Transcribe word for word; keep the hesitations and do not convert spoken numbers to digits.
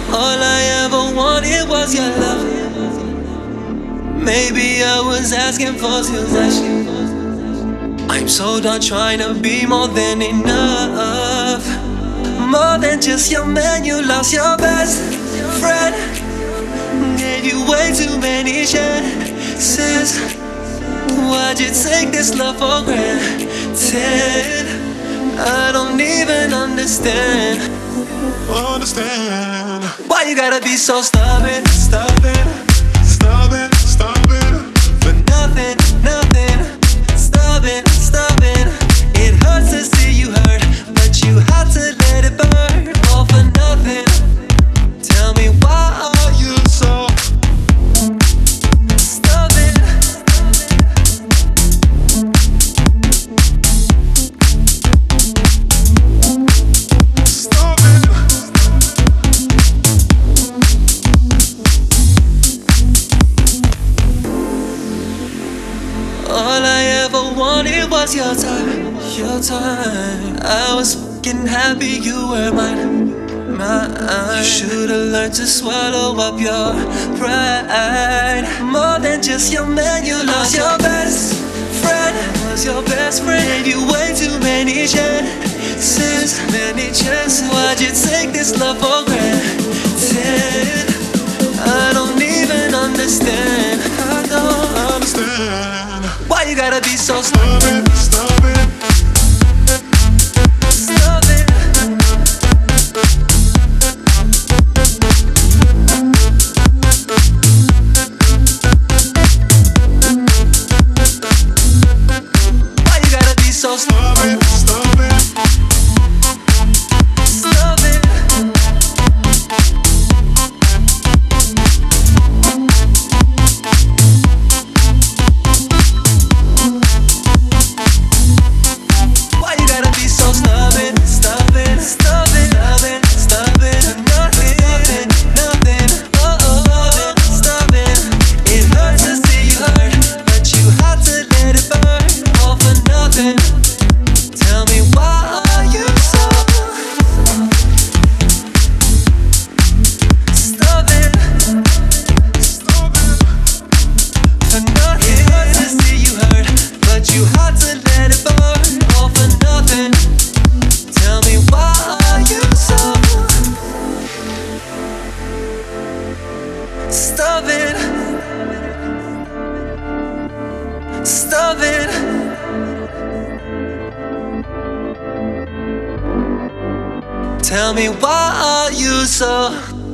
All I ever wanted was your love. Maybe I was asking for too much. I'm so done trying to be more than enough. More than just your man, you lost your best friend. Gave you way too many chances. Why'd you take this love for granted? I don't even understand. Understand why you gotta be so stubborn, stubborn, stubborn, stubborn for nothing, nothing. Stubborn, stubborn. It hurts to see you hurt, but you have to let it burn. All for nothing. Tell me why are you so stubborn? Stubborn. All I ever wanted was your time, your time. I was fucking happy you were mine, mine. You should've learned to swallow up your pride. More than just your man, you lost your best friend. Was your best friend? Gave you way too many chances, many chances. Why'd you take this love for granted? I don't even understand. I don't Understand why you gotta be so stubborn, stubborn, stubborn. Why you gotta be so stubborn, stubborn, stubborn? Why you gotta be so stubborn, stubborn, stubborn, stubborn, stubborn? Nothing, nothing, nothing. Oh, oh, oh, stubborn. It hurts to see you hurt, but you have to let it burn. All for nothing. Tell me why are you so stubborn? For nothing. It hurts to see you hurt, but you have to let it burn. All for nothing. Tell me why are you so stubborn? Stubborn. Tell me why are you so